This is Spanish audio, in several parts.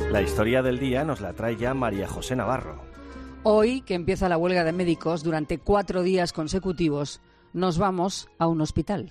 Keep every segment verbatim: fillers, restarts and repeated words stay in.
La historia del día nos la trae ya María José Navarro. Hoy, que empieza la huelga de médicos durante cuatro días consecutivos, nos vamos a un hospital.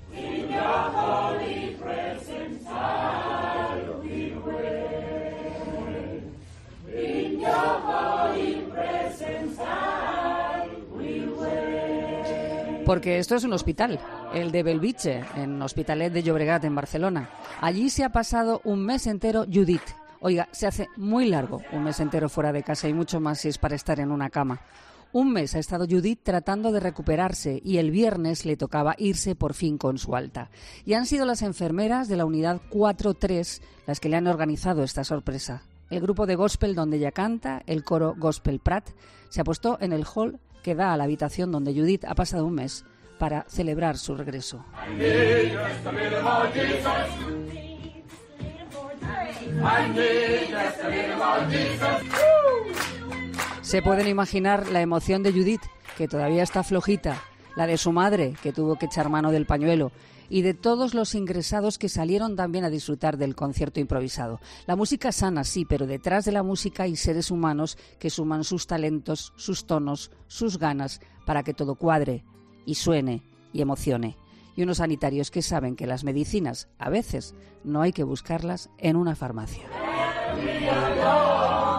Porque esto es un hospital, el de Bellvitge, en Hospitalet de Llobregat, en Barcelona. Allí se ha pasado un mes entero Judit. Oiga, se hace muy largo un mes entero fuera de casa y mucho más si es para estar en una cama. Un mes ha estado Judit tratando de recuperarse y el viernes le tocaba irse por fin con su alta. Y han sido las enfermeras de la unidad cuatro tres las que le han organizado esta sorpresa. El grupo de gospel donde ella canta, el coro Gospel Prat, se ha puesto en el hall que da a la habitación donde Judit ha pasado un mes para celebrar su regreso. Se pueden imaginar la emoción de Judit, que todavía está flojita, la de su madre, que tuvo que echar mano del pañuelo, y de todos los ingresados que salieron también a disfrutar del concierto improvisado. La música sana, sí, pero detrás de la música hay seres humanos que suman sus talentos, sus tonos, sus ganas, para que todo cuadre y suene y emocione. Y unos sanitarios que saben que las medicinas, a veces, no hay que buscarlas en una farmacia.